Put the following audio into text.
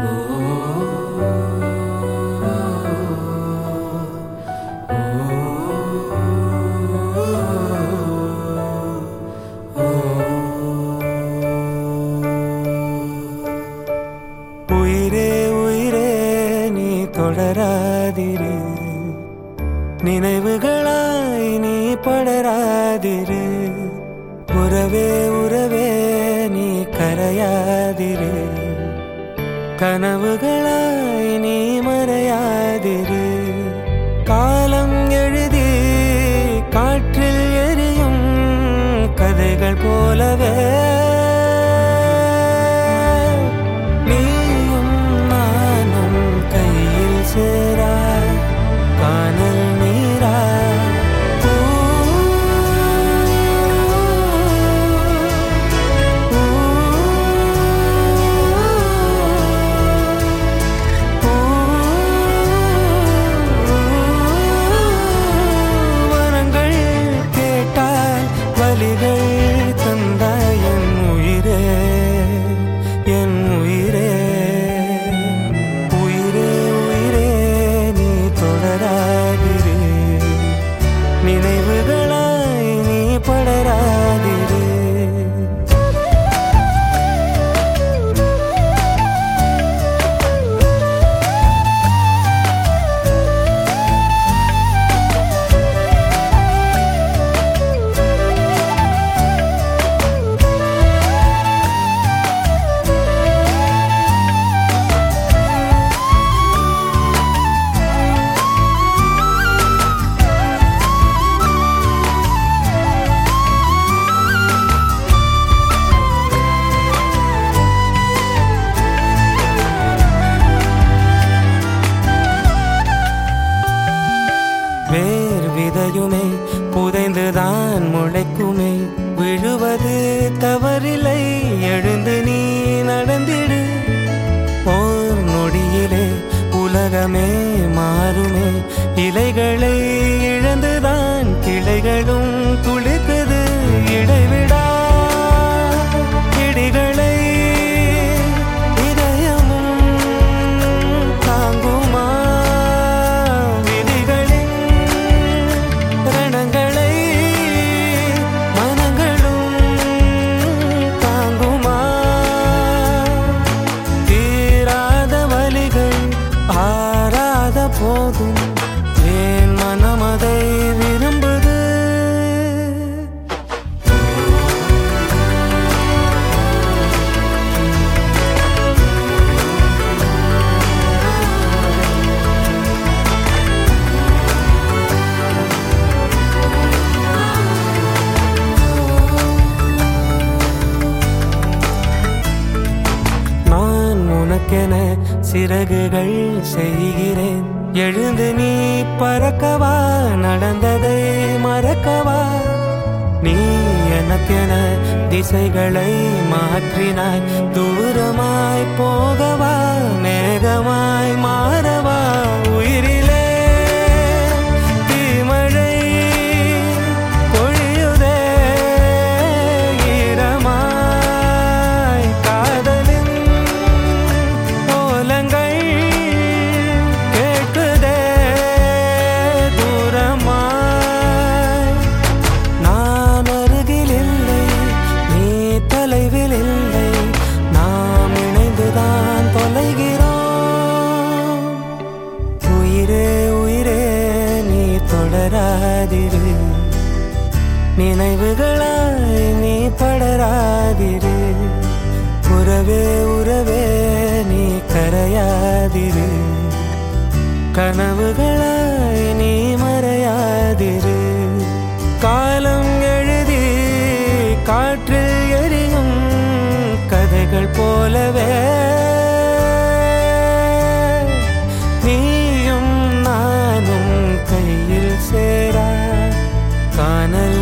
உயிரே உயிரே நீ தொடராதிரு, நினைவுகளாய் நீ படராதிரு. உறவே உறவே நீ கரையாதிரு, கனவுகளாய் நீ மறையாதிரு. காலம் எழுதி காற்றில் எரியும் கதைகள் போலவே நீயும் நானும் கையில் சேரா காணல் நீரா. நினைவுகளாய் நீ படராதிரு. வேர் விதையுமே புதைந்துதான் முளைக்குமே, விழுவது தவறில்லை எழுந்து நீ நடந்திடு. ஓர் நொடியிலே உலகமே மாறுமே, இலைகளை இழந்துதான் கிளைகளும் துளிர்க்குது. இடைவிடா இடிகளை போதும் ஏன் மனமதை விரும்புது. நான் உனக்கென சிறகுகள் செய்கிறேன், எழுந்து நீ பறக்கவா, நடந்ததை மறக்கவா. நீ எனக்கென திசைகளை மாற்றினாய், தூரமாய் போகவா, மேகமாய் மாறவா. உயிரிலே தீமழை பொழியுதே ஈரமாய், காதலின் ஓலங்கள் தொடராதிரு, நினைவுகளாய் நீ படராதிரு. உறவே உறவே நீ கரையாதிரு, கனவுகளாய் நீ மறையாதிரு. காலம் எழுதி காற்றில் எரியும் கதைகள் போலவே நீயும் நானும் கையில் சேரா காணல்